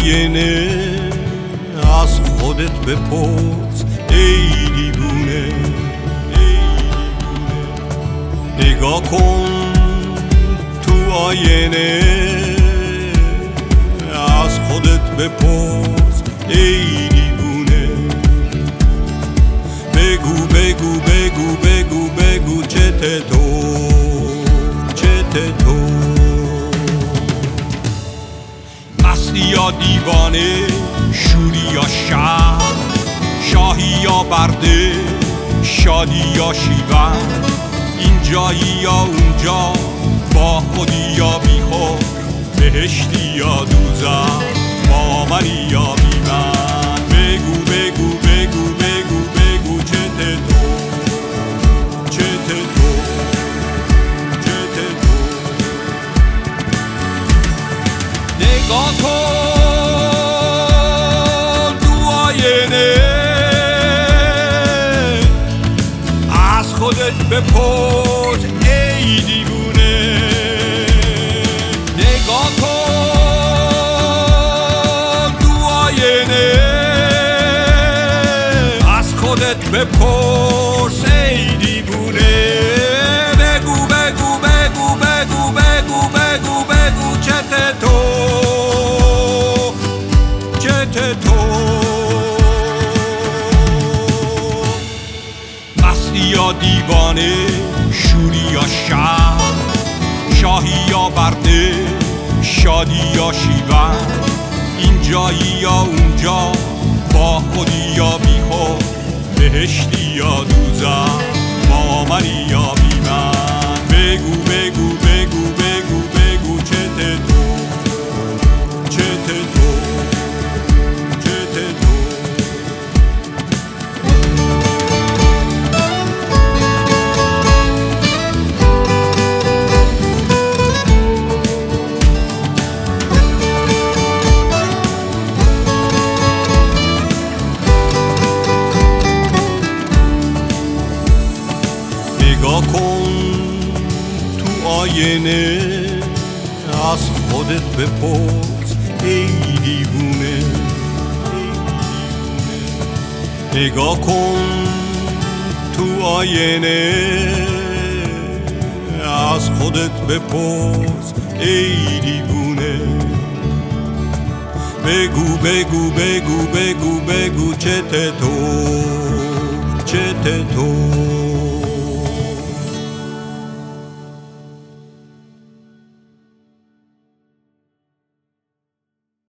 آینه از خودت بپرس ای دیوونه، نگاه کن تو آینه از خودت بپرس ای دیوونه. بگو بگو بگو بگو بگو چته تو، چته تو، مستی یا دیوانه، شوری یا شهر، شاهی یا برده، شادی یا شیون، اینجایی یا اونجا، با خودی یا بی خود، بهشتی یا دوزخ، با منی یا بی من. بگو بگو بگو بگو بگو چته تو، چته تو، چته تو. نگاه کن تو آینه از خودت بپرس ای دیوونه. نگاه کن تو آینه از خودت بپرس ای دیوونه. بگو بگو بگو بگو بگو بگو بگو چته تو، چته تو، مستی یا دیوانه، شوری یا شهر، شاهی یا برده، شادی یا شیون، اینجایی یا اونجا، با خودی یا بی خود، بهشتی یا دوزخ، با منی یا بی من. بگو بگو بگو بگو بگو چته تو، چته تو، چته تو. نگاه کن تو آینه از خودت بپرس ای دیوونه. نگاه کن تو آینه از خودت بپرس ای دیوونه. بگو بگو بگو بگو بگو چته تو، چته تو.